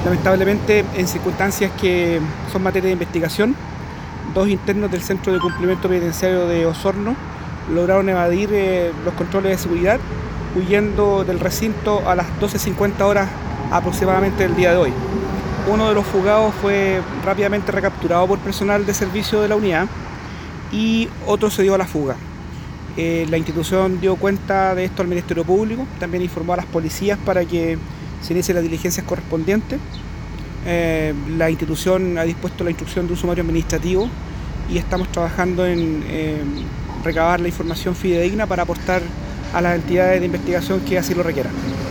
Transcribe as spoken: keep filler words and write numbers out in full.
Lamentablemente, en circunstancias que son materia de investigación, dos internos del Centro de Cumplimiento Penitenciario de Osorno lograron evadir eh, los controles de seguridad, huyendo del recinto a las doce cincuenta horas aproximadamente del día de hoy. Uno de los fugados fue rápidamente recapturado por personal de servicio de la unidad y otro se dio a la fuga. Eh, la institución dio cuenta de esto al Ministerio Público, también informó a las policías para que se inicien las diligencias correspondientes. Eh, la institución ha dispuesto la instrucción de un sumario administrativo y estamos trabajando en eh, recabar la información fidedigna para aportar a las entidades de investigación que así lo requieran.